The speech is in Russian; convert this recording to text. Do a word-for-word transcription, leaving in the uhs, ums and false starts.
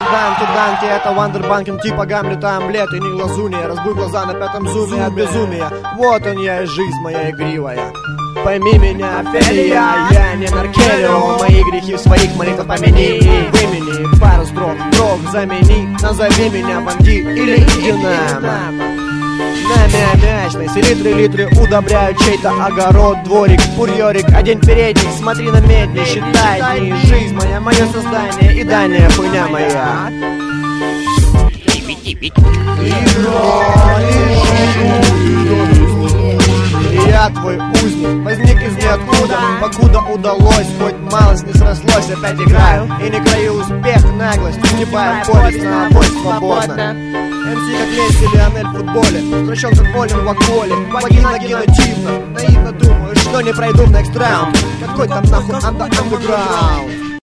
Данки, Данки, это вандербанкинг типа Гамлета, омлет и не глазуния. Разбуй глаза на пятом зуме от безумия. Вот он я и жизнь моя игривая. Пойми меня, Офелия, я не Наркелио. Мои грехи в своих молитвах помяни и вымени. Пару строк, строк замени. Назови меня Ванди или Динамо. На мямячной селитры литры удобряют чей-то огород, дворик, курьерик. Одень передник, смотри на медни, считай дни. Жизнь моя, мое создание и дальняя хуйня моя. Я твой узник, возник из ниоткуда, покуда удалось, хоть малость не срослось. Опять играю и не краю успех, наглость, уступая повесть на обоих свободно. МС как Месси, Лионель в футболе, прощен как Болин в акволе. Вагина генотивно, наивно думаю, что не пройду в next round. Какой там нахуй андеграунд?